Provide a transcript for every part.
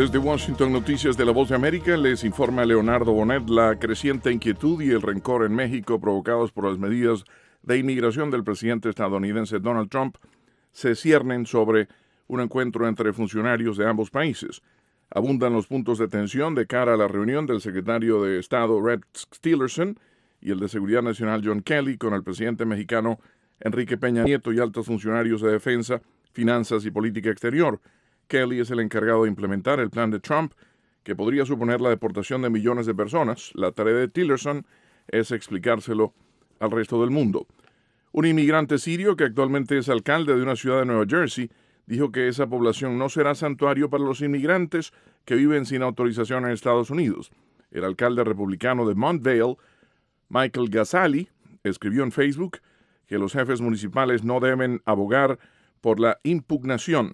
Desde Washington, Noticias de la Voz de América, les informa Leonardo Bonet. La creciente inquietud y el rencor en México provocados por las medidas de inmigración del presidente estadounidense Donald Trump se ciernen sobre un encuentro entre funcionarios de ambos países. Abundan los puntos de tensión de cara a la reunión del secretario de Estado Rex Tillerson y el de Seguridad Nacional John Kelly con el presidente mexicano Enrique Peña Nieto y altos funcionarios de defensa, finanzas y política exterior. Kelly es el encargado de implementar el plan de Trump, que podría suponer la deportación de millones de personas. La tarea de Tillerson es explicárselo al resto del mundo. Un inmigrante sirio que actualmente es alcalde de una ciudad de Nueva Jersey dijo que esa población no será santuario para los inmigrantes que viven sin autorización en Estados Unidos. El alcalde republicano de Montvale, Michael Ghazali, escribió en Facebook que los jefes municipales no deben abogar por la impugnación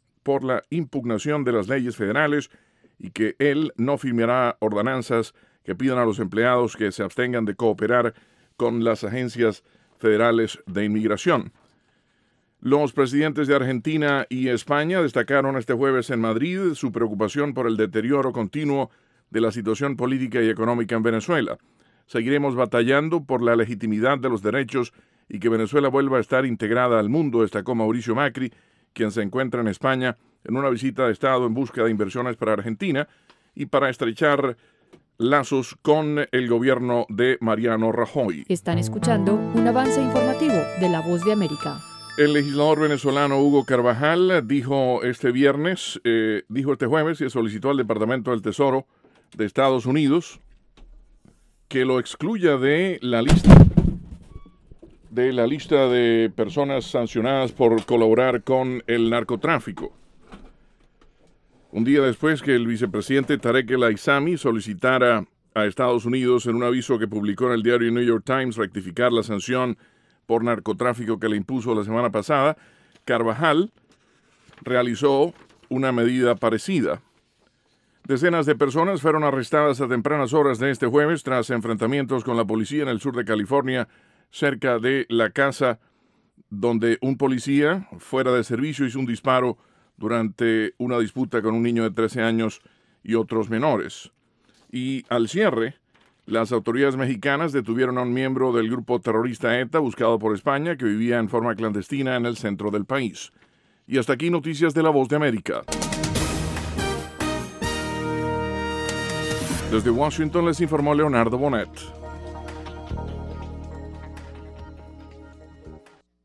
de las leyes federales y que él no firmará ordenanzas que pidan a los empleados que se abstengan de cooperar con las agencias federales de inmigración. Los presidentes de Argentina y España destacaron este jueves en Madrid su preocupación por el deterioro continuo de la situación política y económica en Venezuela. Seguiremos batallando por la legitimidad de los derechos y que Venezuela vuelva a estar integrada al mundo, destacó Mauricio Macri, quien se encuentra en España en una visita de Estado en busca de inversiones para Argentina y para estrechar lazos con el gobierno de Mariano Rajoy. Están escuchando un avance informativo de La Voz de América. El legislador venezolano Hugo Carvajal dijo este jueves y solicitó al Departamento del Tesoro de Estados Unidos que lo excluya de la lista de personas sancionadas por colaborar con el narcotráfico. Un día después que el vicepresidente Tarek El Aissami solicitara a Estados Unidos en un aviso que publicó en el diario New York Times rectificar la sanción por narcotráfico que le impuso la semana pasada, Carvajal realizó una medida parecida. Decenas de personas fueron arrestadas a tempranas horas de este jueves tras enfrentamientos con la policía en el sur de California, cerca de la casa donde un policía fuera de servicio hizo un disparo durante una disputa con un niño de 13 años y otros menores. Y al cierre, las autoridades mexicanas detuvieron a un miembro del grupo terrorista ETA buscado por España que vivía en forma clandestina en el centro del país. Y hasta aquí Noticias de la Voz de América. Desde Washington les informó Leonardo Bonet.